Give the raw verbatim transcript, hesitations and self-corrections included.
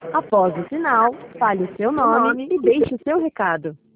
Após o sinal, fale o seu nome e deixe o seu recado.